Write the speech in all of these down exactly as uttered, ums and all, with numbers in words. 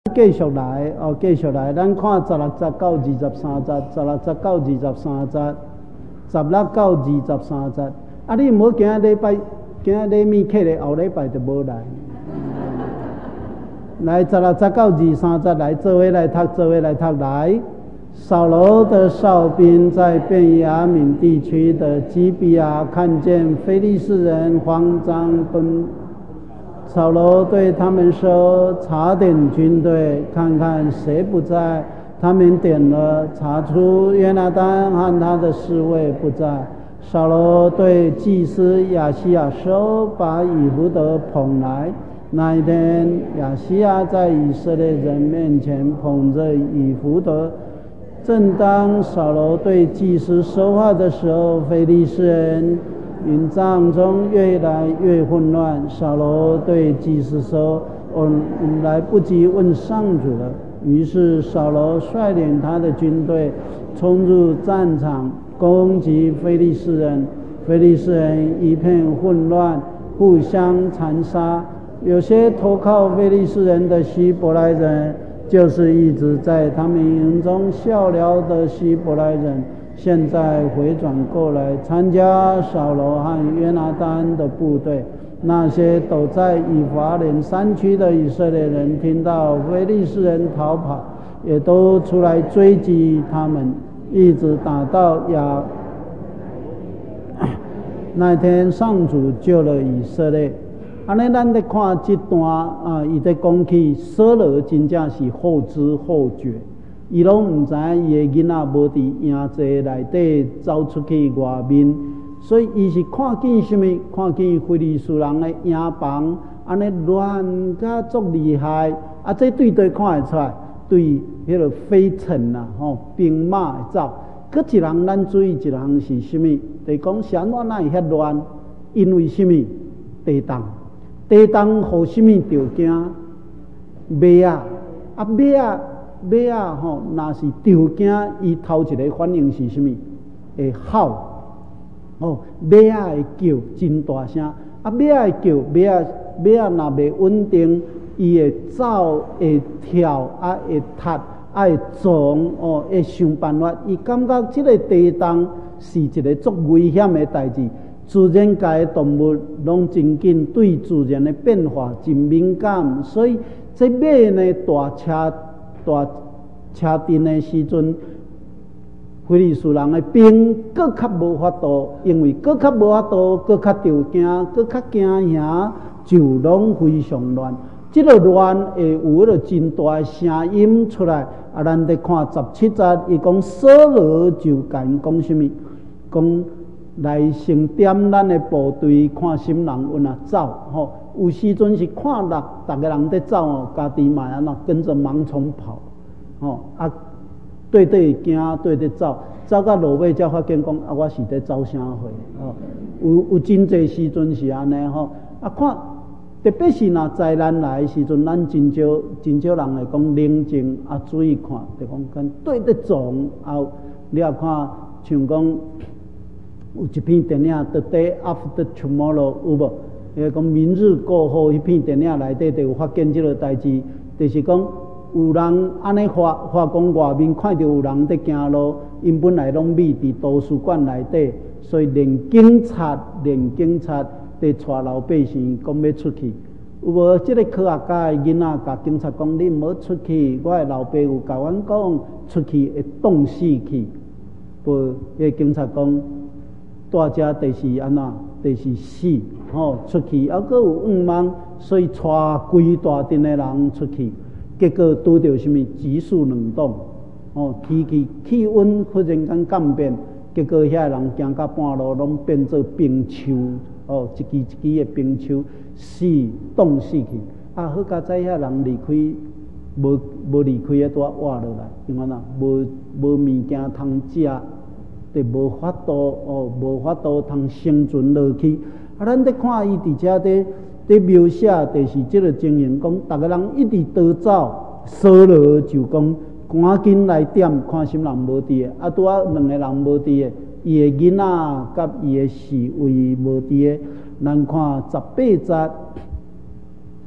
继续来哦，继续来，咱看十六节到二十三节，十六节到二十三节，十六到二十三节。啊，你唔好今仔礼拜，今仔礼拜课咧，后礼拜就无来。来，十六节到二十三节，来做伙来读，做伙来读来。扫罗的哨兵在便雅悯地区的基比亚看见非利士人慌张奔。扫罗对他们说：“查点军队，看看谁不在。”他们点了，查出约拿单和他的侍卫不在。扫罗对祭司亚西亚说：“把以弗得捧来。”那一天，亚西亚在以色列人面前捧着以弗得。正当扫罗对祭司说话的时候，非利士人营帐中越来越混乱。扫罗对祭司说：“我来不及问上主了。”于是扫罗率领他的军队冲入战场，攻击非利士人。非利士人一片混乱，互相残杀。有些投靠非利士人的希伯来人，就是一直在他们营中效劳的希伯来人，现在回转过来参加扫罗和约拿单的部队。那些躲在以法莲山区的以色列人听到非利士人逃跑，也都出来追击他们，一直打到亚。那天上主救了以色列。安尼，咱咧看这段啊，伊在讲起扫罗真正是后知后觉，伊拢唔知伊的囡仔无伫营寨内底走出去外面，所以伊是看见什么？看见非利士人的营房安尼乱甲足厉害，啊，这对对看会出来，对迄个飞尘啊，吼、哦、兵马会走。搁一人咱注意一项是什么？就是讲是安怎哪会遐乱？因为什么？地动。地动互什么条件？马啊，啊马啊，马啊吼，若是条件，伊头一个反应是什么？会吼，哦，马啊会叫真大声，啊马会叫，马啊马啊若袂稳定，伊会走，会跳，啊会踢，啊会撞，哦会想办法。伊感觉这个地动是一个足危险的代志。自然界的动物拢真紧对自然的变化真敏感，所以这马呢大车大车阵的时阵，非利士人的兵更较无法度，因为更较无法度，更较着惊，更较惊吓，就拢非常乱。这个乱会有迄个真大的声音出来。啊，咱得看十七节，伊讲扫罗就甲因讲什么？讲。来先点咱的部队，看什么人有哪走吼。有时阵是看六逐个人在走哦，家己嘛安那跟着盲从跑吼啊，对对惊，对对走，走到落尾才发现讲啊，我是在走啥货哦。有有真济时阵是安尼吼啊，看特别是若灾难来的时阵，咱真少真少人会讲冷静啊，注意看，就讲跟对对撞啊，你也看像讲。有一篇电影《The Day After Tomorrow》有无？伊讲明日过后，迄篇电影内底就有发现这个代志，就是讲有人安尼发发讲外面看到有人在行路，因本来拢秘伫图书馆内底，所以连警察连警察在带老百姓讲要出去。有无？这个科学家的囡仔甲警察讲：你唔好出去，我的老爸有甲阮讲，出去会冻死去。不，迄个警察讲。大家就是安那，就是死吼、哦、出去，还佫有五万，所以带规大阵的人出去，结果拄到什么急速冷冻，哦，天气气温忽然间改变，结果遐人行到半路拢变做冰丘，哦，一支一支的冰丘，死冻死去。啊，好佳在遐人离开，无无离开啊，拄啊活落来，因为哪无无物件通食。就无法度哦，无法度通生存落去。啊，咱在看伊伫遮伫伫描写，就是即个情形，讲逐个人一直逃走，扫罗就讲赶紧来点，看什么人无伫的。啊，拄啊两个人无伫的，伊的囡仔甲伊的侍卫无伫的。咱看十八节，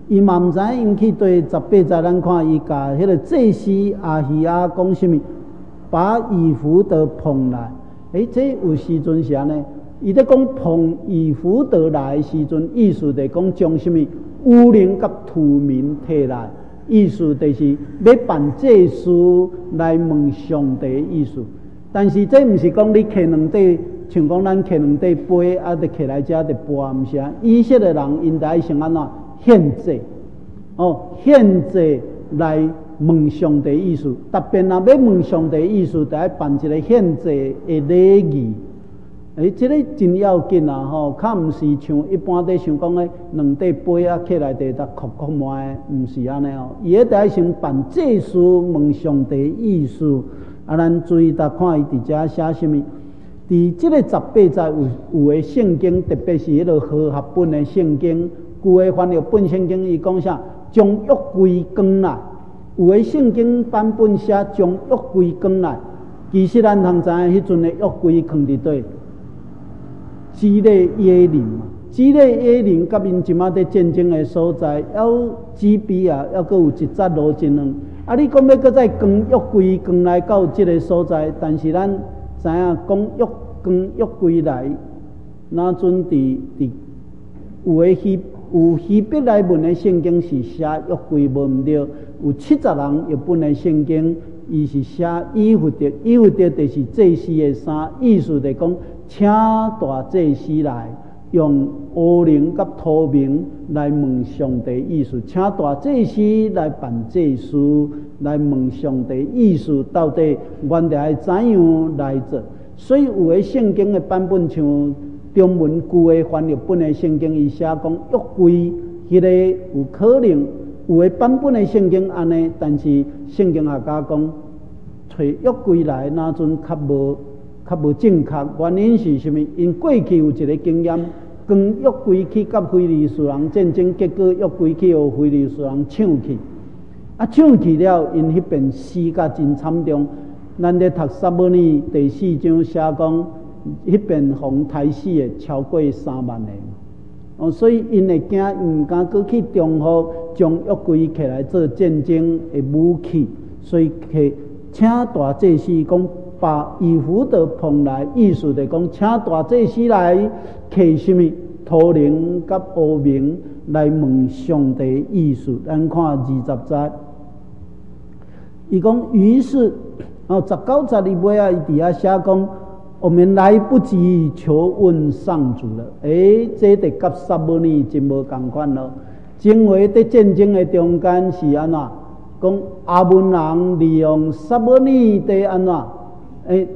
伊嘛毋知因去对十八载，咱看伊甲迄个祭司阿希亚讲什么，把以弗得捧来。诶，这有时阵是安尼，伊咧讲捧以弗得来的时阵，意思就是讲将什么乌灵甲土民摕来，意思就是要办祭司来问上帝的意思。但是这毋是讲你摕两块，像讲咱摕两块杯，啊，得摕来遮得播，毋是啊。以色列人因得先安怎献祭，哦，献祭来问上帝意思。特别若要问上帝意思，得爱办一个献祭的礼仪。诶，这个真要紧啊！吼，较毋是像一般在想讲诶，两块杯啊，摕来地搭哭哭卖，毋是安尼哦。伊迄得先办祭司问上帝意思。啊，咱注意搭看伊伫遮写什么？伫即个十八载有有诶圣经，特别是迄个和合本诶圣经，旧诶翻译本圣经，伊讲啥？将约柜扛来。有诶圣经版本写将约柜扛来，其实咱通知影迄阵诶约柜放伫倒？基列耶林嘛，基列耶林甲因即马伫战争诶所在，还基比啊，还阁有一节路真远。啊！你讲要搁再扛约柜扛来到即个所在，但是咱知影讲约扛约柜来，那阵伫伫有诶希有希伯来文诶圣经是写约柜无毋对，有七十人日本诶圣经，伊是写以弗得，以弗得就是祭司诶衫，意思就是讲请大祭司来。用乌灵甲土民来问上帝意思，请大祭司来办祭司，来问上帝意思到底原来怎样来做？所以有诶圣经诶版本，像中文旧诶翻译本诶圣经，伊写讲约柜，迄个有可能有诶版本诶圣经安尼，但是圣经学家讲找约柜来，那阵较无较无正确，原因是啥物？因过去有一个经验。扛约柜去甲非利士人战争，结果约柜去互非利士人抢去，啊抢去了，因迄边死甲真惨重。咱咧读撒母耳第四章写讲，迄边互杀死的超过三万个。哦，所以因会惊，毋敢搁去中国将约柜起来做战争的武器，所以去请大祭司讲。把以弗得捧来，意思就是讲，请大祭司来摕什么土灵甲乌明来问上帝意思。咱看二十节，伊讲于是哦，十九节里尾啊，伊底下写讲，我们来不及求问上主了。诶，这得甲撒母耳真无共款咯。前回在战争的中间是安怎？讲阿门人利用撒母耳伫安怎？诶，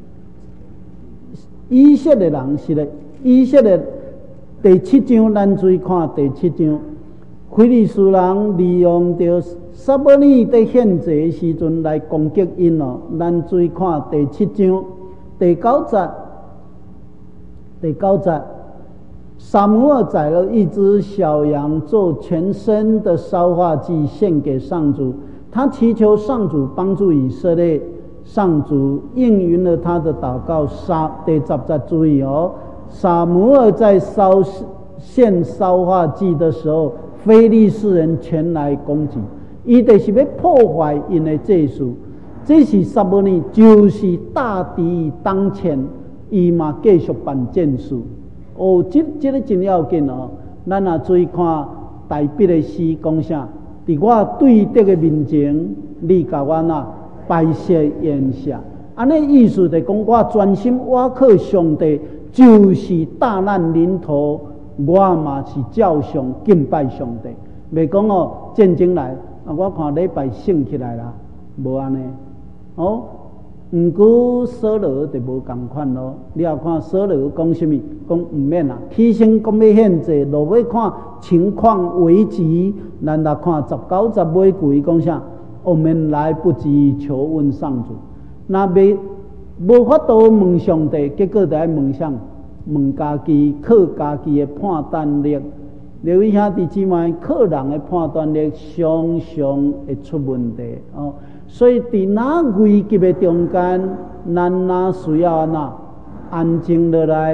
以色列人是咧，以色列第七章，咱注意看第七章，非利士人利用着撒母耳伫献祭的时阵来攻击因哦。咱注意看第七章第九节，第九节，撒母耳宰了一只小羊做全身的烧化祭献给上主，他祈求上主帮助以色列。上主应允了他的祷告。撒第十节注意哦，撒母耳在烧献烧化祭的时候，非利士人前来攻击，伊就是要破坏因的祭司。这是撒母耳，就是大敌当前，伊嘛继续办战事。哦，这这个真要紧哦。咱也注意看大笔的诗讲啥？伫我对敌的面前，你甲我呐。白色炎夏，安尼意思就是讲，我专心倚靠上帝，就是大难临头，我嘛是照常敬拜上帝。袂讲哦，战争来，啊，我看礼拜醒起来啦，无安尼。哦，毋过扫罗就无共款咯。你也看扫罗讲什么？讲毋免啦，起身讲要献祭，落尾看情况危急，咱来看十九十尾句讲啥？我们来不及求问上主，那未无法度问上帝，结果就爱问啥？问家己，靠家己的判断力。刘位兄弟姊妹，靠人的判断力常常会出问题哦。所以伫哪危急的中间，咱哪需要安怎安静落来，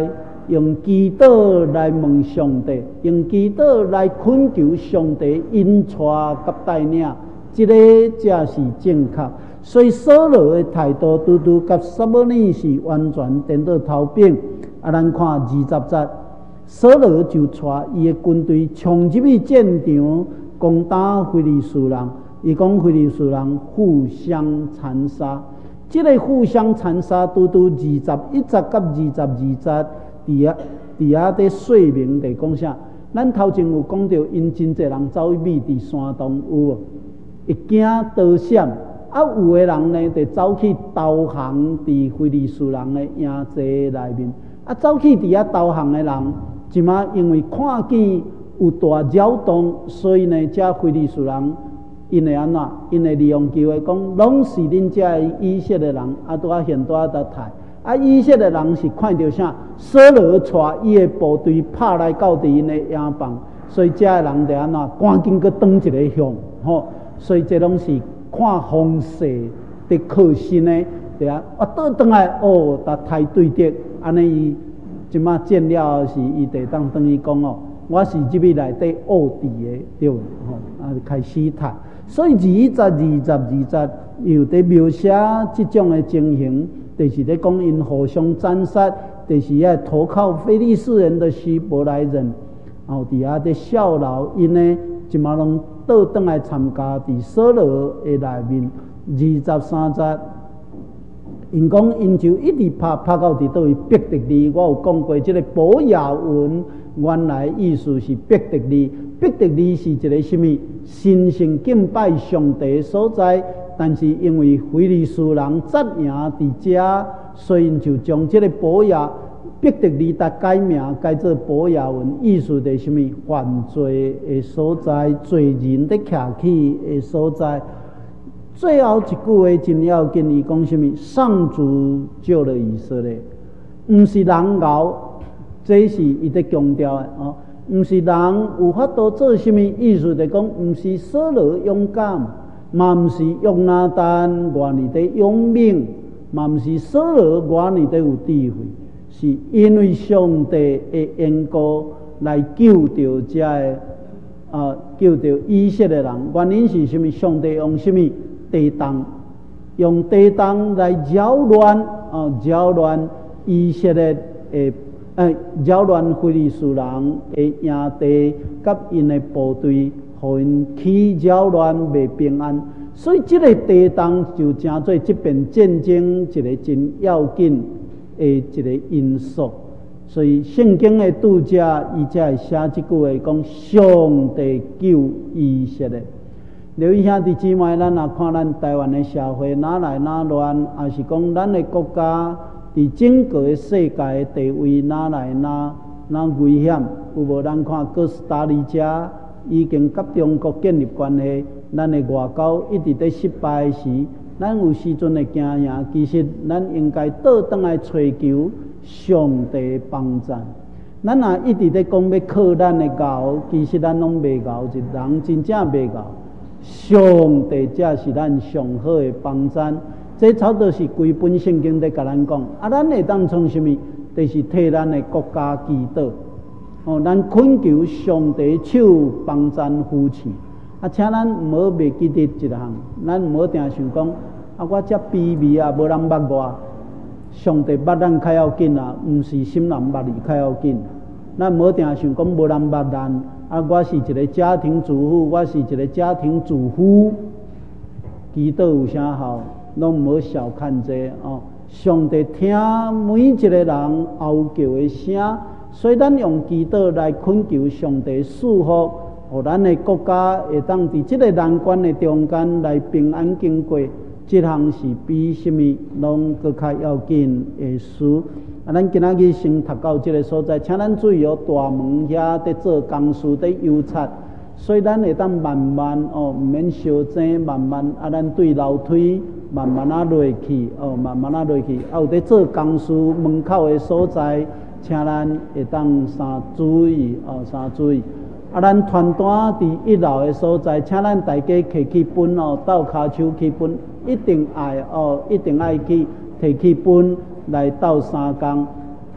用祈祷来问上帝，用祈祷来恳求上帝引带甲带领，这个才是正确。所以扫罗的态度，拄拄甲撒母耳是完全颠倒头边。啊，咱看二十节，扫罗就带伊的军队冲入去战场，攻打非利士人。伊讲非利士人互相残杀，这个互相残杀，拄拄二十一节甲二十二节，伫啊伫啊伫说明伫讲啥？咱头前有讲到，因真侪人走去秘伫山洞有无？会惊逃闪，啊有的人呢，就走去投降伫非利士人的营寨内面。啊，走去伫遐投降的人，即马因为看见有大扰动，所以呢，遮非利士人。因会安怎？因会利用机会讲，拢是恁遮的以色列人，啊，拄啊现拄啊在台。啊，以色列人是看到啥？扫罗带伊的部队拍来到伫因的营房，所以遮的人就安怎？赶紧去转一个向，吼！所以这拢是看风势的靠心的，对啊，啊倒转来哦，搭台对敌，安尼伊即马战了后是伊地当等于讲哦，我是入去内底卧底的，对吼，啊开始谈。所以二十、二十、二十又在描写这种的情形，就是在讲因互相斩杀，就是要投靠非利士人的希伯来人，后伫遐在效劳，因呢即马拢倒转来参加伫扫罗的内面。二十三节，因讲因就一直拍拍到伫倒位逼得利。我有讲过，这个保雅文原来意思是逼得利。逼得利是一个什么神圣敬拜上帝的所在，但是因为非利士人占赢伫遮，所以就将这个保雅逼得利达改名改做保雅文，意思就是什么犯罪的所在，罪人的徛起的所在。最后一句话真要紧，伊讲什么？上主救了以色列，不是人熬，这是伊在强调的哦。毋是人有法度做什么意思？就讲毋是扫罗勇敢，嘛毋是约拿单外里的勇猛，嘛毋是扫罗外里的有智慧，是因为上帝的缘故来救着这个啊，救着以色列人。原因是什么？上帝用什么地动？用地动来扰乱啊，扰乱以色列的。诶，扰乱非利士人的营地，甲因的部队，互因起扰乱未平安。所以，这个地动就成做这边战争一个真要紧的一个因素。所以，圣经的读者伊才会写这句话，讲上帝救以色列。刘兄弟姊妹，咱若看咱台湾的社会哪来哪乱，也是讲咱的国家。伫整个世界的地位哪来哪哪危险？有无？咱看哥斯达黎加已经甲中国建立关系，咱的外交一直在失败时，咱有时阵会惊赢。其实咱应该倒转来追求上帝的帮助。咱若一直在讲要靠咱的熬，其实咱拢袂熬，一人真正袂熬。上帝才是咱上好的帮助。这差不多是规本圣经在甲咱讲，啊，咱会当从什么？就是替咱的国家祈祷，哦，咱恳求上帝手帮咱扶持。啊，请咱毋好袂记得一项，咱毋好定想讲，啊，我遮卑微啊，无人捌我，上帝捌咱较要紧啊，毋是心人捌你较要紧。咱毋好定想讲无人捌咱，啊，我是一个家庭主妇，我是一个家庭主妇，祈祷有啥效？拢唔好小看这哦，上帝听每一个人哀叫的声，所以咱用祈祷来恳求上帝祝福，互咱的国家会当伫这个难关的中间来平安经过。这项是比什么拢搁较要紧的事。啊，咱今仔日先读到这个所在，请咱注意哦，大门遐在做工事在油漆。所以咱会当慢慢哦，毋免烧蒸，慢慢啊，咱对楼梯慢慢啊落去哦，慢慢啊落去。啊，有在做工事门口的所在，请咱会当三注意哦，三注意。啊，咱传单伫一楼的所在，请咱大家摕起本哦，倒骹手起本，一定爱哦，一定爱去摕起本来斗三工。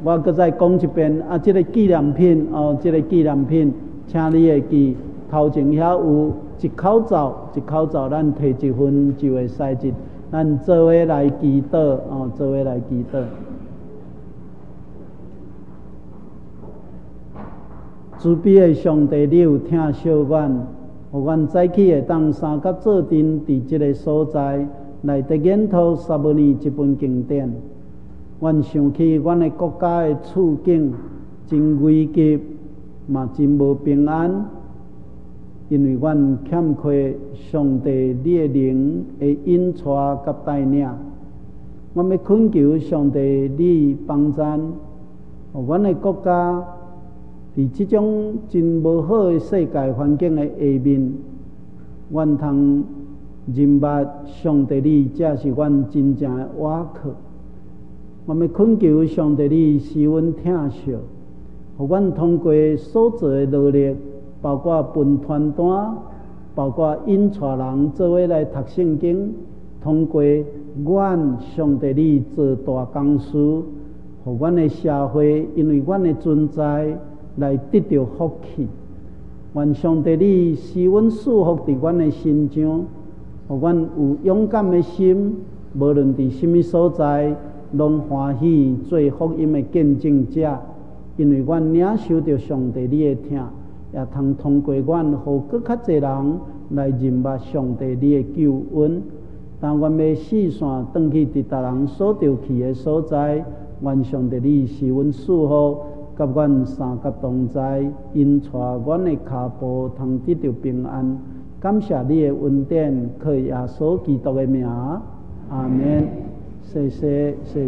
我搁再讲一遍啊，这个纪念品哦，这个纪念品，请你会记，头前遐有一口罩，一口罩，咱摕一份就会使一，咱做伙来祈祷哦，做伙来祈祷。慈悲的上帝，你有听小阮，互阮早起会当三甲做阵，伫即个所在来得研讨三五年这本经典。阮想起阮的国家的处境真危急，嘛真无平安，因为阮欠缺上帝你的灵的引带甲带领。阮要恳求上帝你帮赞，互阮的国家。伫即种真无好的世界环境的下面，阮通认捌上帝你，才是阮真正的倚靠。我们恳求上帝你使阮疼惜，互阮通过所做的努力，包括分传单，包括引带人做伙来读圣经，通过阮上帝你做大工事，互阮的社会因为阮的存在。来得到福气，愿上帝你使阮束缚伫阮的心上，互阮有勇敢的心，无论伫什么所在，拢欢喜做福音的见证者。因为阮领受着上帝你的疼，也通通过阮，互更较侪人来认捌上帝你的救恩。当阮要四散转去伫达人所着去的所在，愿上帝你使阮束缚。甲阮三甲同在，引带阮的脚步，通得到平安。感谢你的恩典，靠耶稣基督的名，阿门。谢谢，谢。